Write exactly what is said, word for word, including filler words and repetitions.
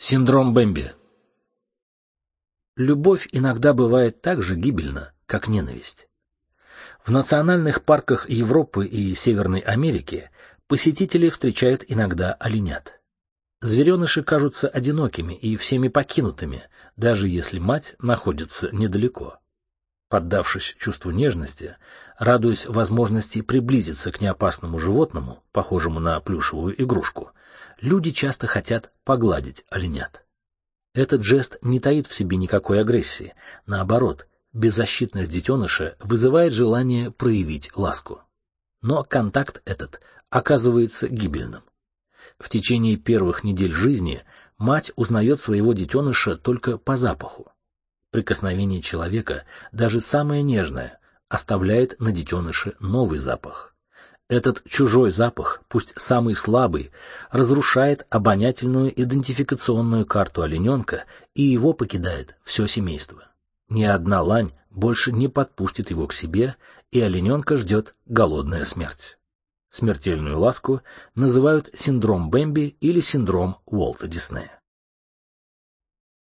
Синдром Бэмби. Любовь иногда бывает так же гибельна, как ненависть. В национальных парках Европы и Северной Америки посетители встречают иногда оленят. Звереныши кажутся одинокими и всеми покинутыми, даже если мать находится недалеко. Поддавшись чувству нежности, радуясь возможности приблизиться к неопасному животному, похожему на плюшевую игрушку, люди часто хотят погладить оленят. Этот жест не таит в себе никакой агрессии, наоборот, беззащитность детеныша вызывает желание проявить ласку. Но контакт этот оказывается гибельным. В течение первых недель жизни мать узнает своего детеныша только по запаху. Прикосновение человека, даже самое нежное, оставляет на детеныше новый запах. Этот чужой запах, пусть самый слабый, разрушает обонятельную идентификационную карту олененка, и его покидает все семейство. Ни одна лань больше не подпустит его к себе, и олененка ждет голодная смерть. Смертельную ласку называют синдром Бэмби или синдром Уолта Диснея.